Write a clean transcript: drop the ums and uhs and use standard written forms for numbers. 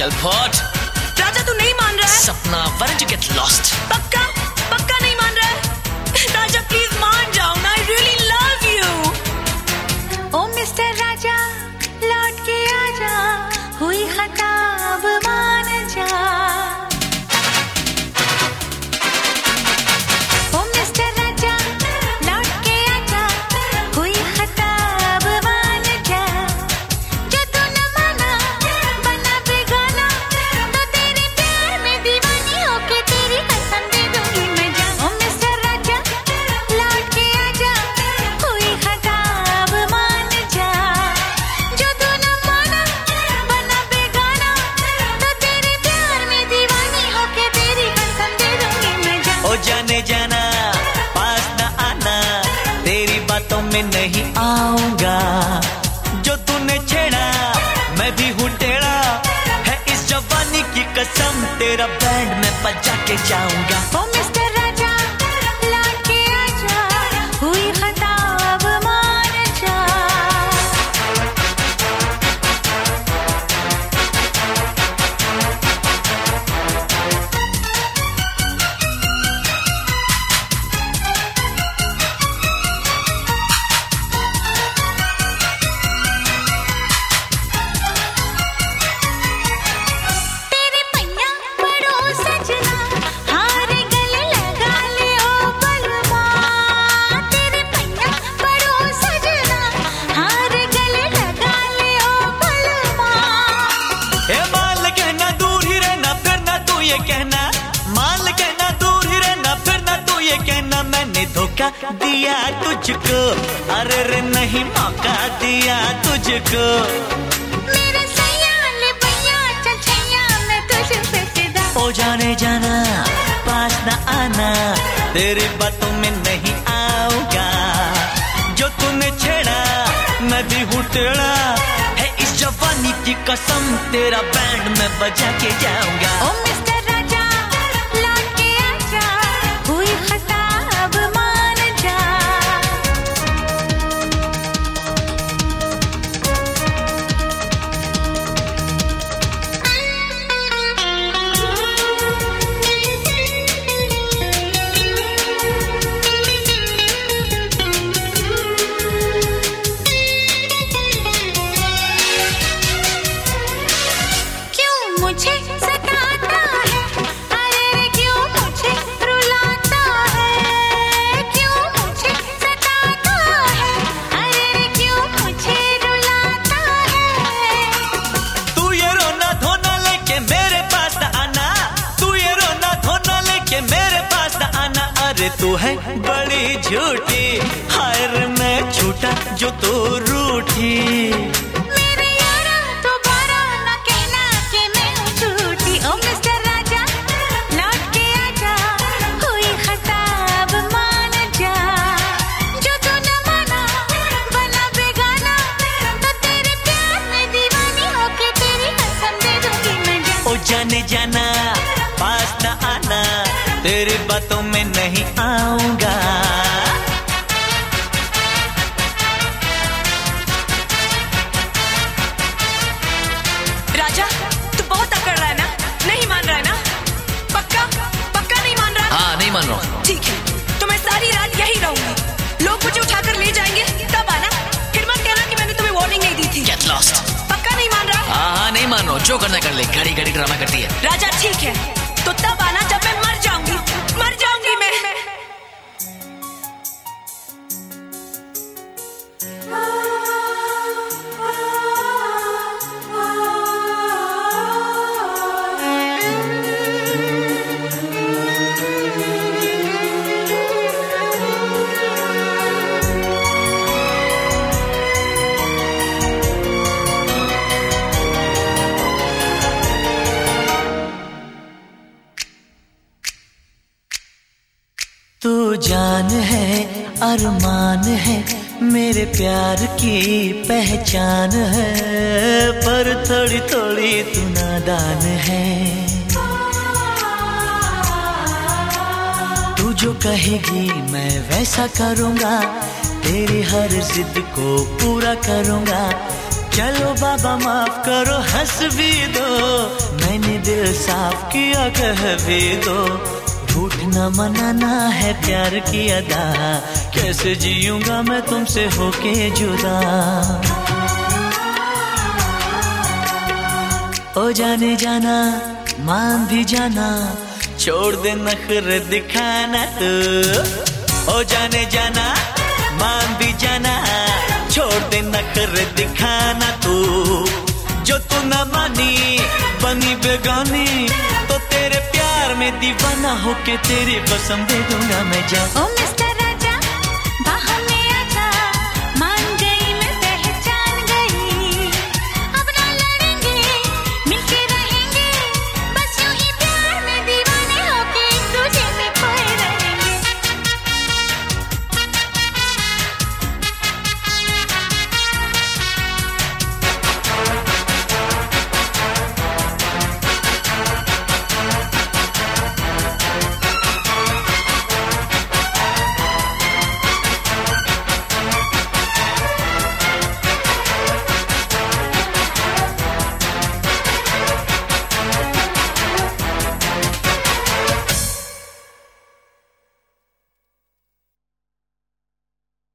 चल फट। राजा तू नहीं मान रहा है? सपना, why don't you get lost? पक्का पक्का नहीं मान रहा है? राजा प्लीज मान जाओ ना, I really love you। ओ मिस्टर राजा लौट के आजा, हुई खता अब मान जा। ओ मिस्टर राजा लौट के आजा, हुई खता अब मान जा। जो तू न माना बना बेगाना, तो तेरे प्यार में दीवानी होके तेरी कसम दे दूंगी मैं जान। ओ मिस्टर राजा लौट के आजा, हुई खता अब मान जा। जो तू न माना बना बेगाना, तो तेरे प्यार में दीवानी होके तेरी कसम दे दूंगी मैं जान। ओ जाने जाना पास न आना, तेरी बातों में नहीं आऊंगा। जो तूने छेड़ा मैं भी हूँ टेढ़ा, है इस जवानी की कसम, तेरा बैंड में बजा के जाऊंगा। ओ मिस्टर राजा लौट के आजा, हुई खता अब मान जा। तेरे पैया पड़ो सजना, हारे गले लगा ले ओ बलमा। तेरे पैया पड़ो सजना, हारे गले लगा ले ओ बलमा। ए मान कहना दूर ही रहना, फिर ना तू ये कहना, मान कहना दूर ही रहना, फिर ना तू ये कहना मैंने धोखा दिया तुझको। अरे रे नहीं मौका दिया तुझको। मेरे सैया ले भैया चल छैया, मैं तुझ पे फिदा। ओ जाने जाना पास न आना, तेरी बातों में नहीं आऊंगा। जो तूने छेड़ा मैं भी हूँ टेढ़ा, है इस जवानी की कसम, तेरा बैंड में बजा के जाऊंगा। ओ मिस्टर राजा लौट के आजा, हुई खता अब मान जा। क्यों मुझे सताता है, अरे रे क्यों मुझे रुलाता है। क्यों मुझे सताता है, अरे रे क्यों मुझे रुलाता है। तू ये रोना धोना लेके मेरे पास न आना, तू ये रोना धोना लेके मेरे पास न आना। अरे तू है बड़ी झूठी, हाय रे मैं झूठा जो तू रूठी। मेरे यारा दोबारा ना कहना कि मैं हूँ झूठी। ओ मिस्टर राजा लौट के आजा, हुई खता अब मान जा। जो तू न माना बना बेगाना, तो तेरे प्यार में दीवानी होके तेरी कसम दे दूंगी मैं जान। ओ जाने जाना पास न आना, तेरी बातों में नहीं आऊंगा। राजा तू बहुत अकड़ रहा है ना, नहीं मान रहा है ना? पक्का पक्का नहीं मान रहा? हाँ, नहीं मान रहा हूँ। ठीक है तो मैं सारी रात यही रहूंगी। लोग मुझे उठाकर ले जाएंगे तब आना, फिर मत कहना कि मैंने तुम्हें वार्निंग नहीं दी थी। Get lost। पक्का नहीं मान रहा? हाँ, नहीं मान रहा हूँ। जो करना कर ले, घड़ी घड़ी ड्रामा करती है। राजा ठीक है तो तब आना जब मैं मर जाऊंगी, मर जाऊंगी मैं। तू जान है अरमान है, मेरे प्यार की पहचान है, पर थोड़ी थोड़ी तू नादान है। तू जो कहेगी मैं वैसा करूँगा, तेरी हर जिद को पूरा करूँगा। चलो बाबा माफ करो, हंस भी दो, मैंने दिल साफ किया, कह भी दो। रूठना मनाना है प्यार की अदा, कैसे जीऊंगा मैं तुमसे होके जुदा। ओ जाने जाना मान भी जाना, छोड़ दे नखरे दिखाना तू। ओ जाने जाना मान भी जाना, छोड़ दे नखरे दिखाना तू। जो तू न मानी बनी बेगानी, तो तेरे प्यार में दीवाना होके तेरी कसम दे दूंगा मैं जान। ओ मिस्टर